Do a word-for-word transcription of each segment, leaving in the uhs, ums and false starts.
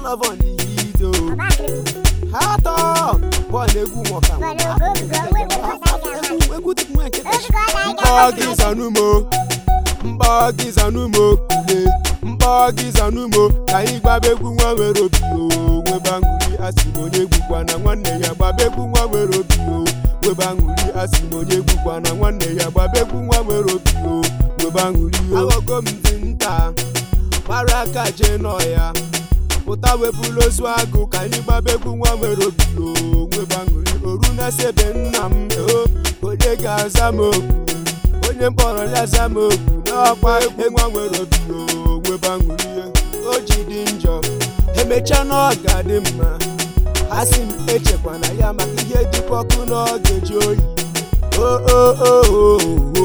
of on the video. Hato, boy, they go walk out. Mbogis anumo, mbogis anumo, kule, mbogis anumo. Kai babegu nwa wero bio, we banguri asimonye gukwa na nwanne ya babegu nwa wero bio, we banguri asimonye gukwa na nwanne ya babegu nwa wero bio, we banguri. Awogo mdinta, maraka jeno ya. Puta webulo swago kani babegu nwa wero bio, we banguri. Oruna sebe nnam o, odega azamoku, onye mkpọrọ ya azamoku, n'ọkwa egwu nwa wero bio, we banguri. Oji dị njọ, emecha n'ọga dị mma. Asị m echekwana ya maka ihe dịkwa ọkụ n'oge ji oyi. O o o o o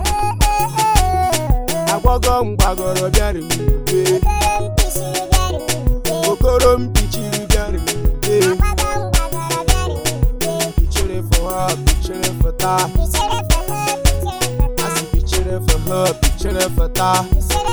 agwọgọ mgbagọrọ bịara m ibe, okoro m pichiri bịara m ibe. Pichere for her, pichere for ta. Asị pichere for her, pichere for ta.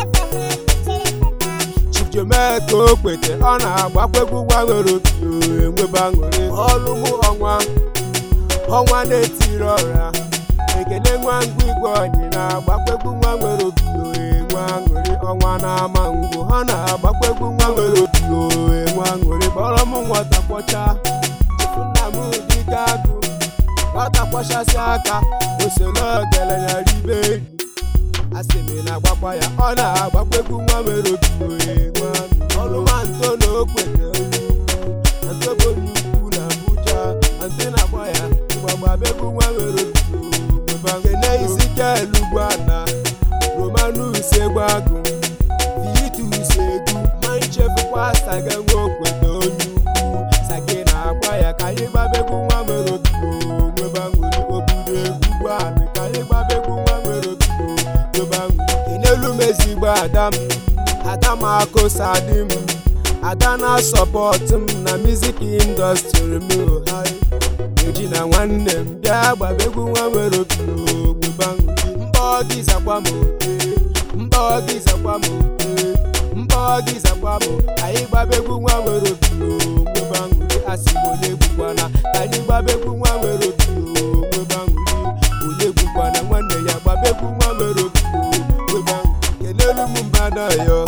Jomeka okwete ọ na-agbakwa gwa were obi enwebe aṅụrị. Ọrụ mụ ọnwa ọnwa na-etiri ọra, ekele nwa ngwa igwe ọnyị na-agbakwa nwa were obi enwe aṅụrị. Ọnwa na-ama ngwo ha na-agbakwa nwa were obi enwe aṅụrị. Kpọrọ m nwata kwọcha, nna m dịka agụ, nwata kwọchasị aka, osolo ogele ya ribe eri. Asị m na-agbakwa ya, ọ na-agbakwa nwa were obi enwe ọlụmanto na okwete antobonukwu na Abuja ante na-agba ya mgbagba begu nwa were kene isi kelu gwana Romanus egwagu Vitus egwu manchefukwa saga nwa okwete onye ukwu sake na-agba ya ka anyị gbabegu nwa were nwebangwere obodo egwu gwana ka anyị gbabegu nwa were nwebangwere kenelu mezigbo Adam Adam akosadim, Adana support m na music industry m high. Eji na nwanne m bịa gbabegu nwa were obi nwebanguri. Mbọgị zakwa m oke, mbọgị zakwa m oke, mbọgị zakwa m. Anyị gbabegu nwa were obi nwebanguri. Asị m onye gbukwana, ka anyị gbabegu nwa were obi nwebanguri. Onye gbukwana nwanne ya gbabegu nwa were obi nwebanguri. Kelelu m mbada yo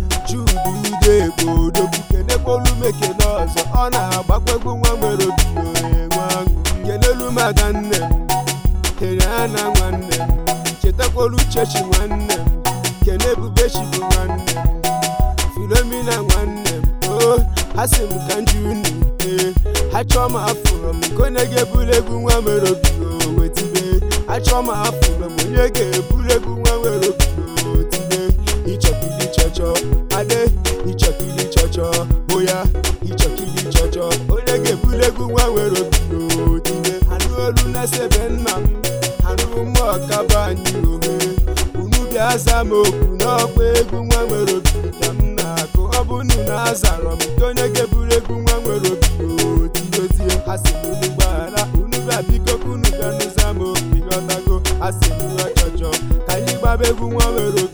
Jude kenekolu mekele ọzọ ọ na-agbakwegwu nwa nwere obi enwe aṅụ. Kelelu m ada nne m, Keriana nwanne m, chetakwolu Chechi nwanne m, Kenebubechi bụ nwanne m, Filomena nwanne m. O ha sị m ka nju unu ee ha chọọ m afụrụ m nke onye ga-eburu egwu nwa nwere obi wetibe. Ha chọọ m afụrụ m onye ga-eburu egwu nwa nwere obi wetibe. Ịchọkili chọchọ ade ịchọkili chọchọ oya ịchọkili chọchọ onye ga-eburu egwu nwa were obi n'otime. Anụ olu na-esebe nna m, anụ ụmụ ọkaba anyị ohe. Unu bịa za m okwu n'ọkwa egwu nwa were obi ka m na-akụ. Ọ bụ unu na-azarọ m nke onye ga-eburu egwu nwa were obi n'otidozie. Ha sị m unu gbaghara, unu bịa biko unu bịa n'ụza m okwu ịghọtago. Ha sị m nwa chọchọ ka anyị gbaba egwu nwa were obi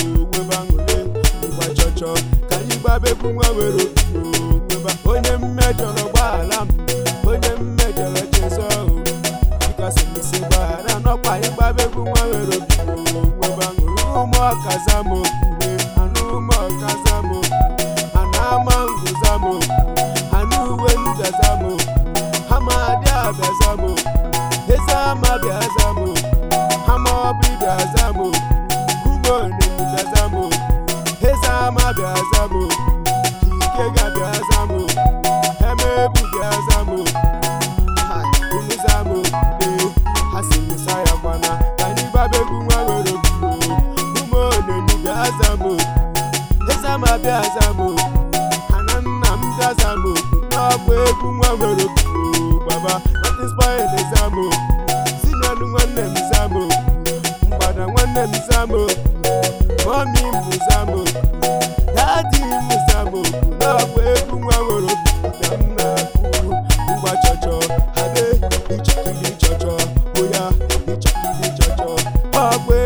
ka anyị gbabegu nwa were nweba. Onye mmejọrọ gbaghara m, onye mmejọrọ chezọ bikasị m isi gbaghara n'ọkwa. Anyị gbabegu nwa were nweba ṅụrụ. Ụmụ ọkaza m okwure, anụ ụmụ ọkaza m okwu, anụ ama ngụza m okwu, anụ uwe ndaza m okwu, hama adị abịaza m okwu, eze ama bịaza m okwu, hama ọbị bịaza m okwu, ume onenyi bịaza m okwu, Hezama biazamo, Kikega biazamo, Hemebu biazamo, Unizamo, Hasimi Sayakwana, Kanibabegu Wawero, Umone Biazamo, Hezama biazamo, Hananam biazamo, Nabegu Wawero, Baba, not inspired Hezamo, Sinanu one name Zamo, Mbada one name Zamo. Mommy Muzamo, Daddy Muzamo, Nawe Kumaworo, Damna, Uwa Chocho, Ade, Ichakili Chocho, Oya, Ichakili Chocho, Pagwe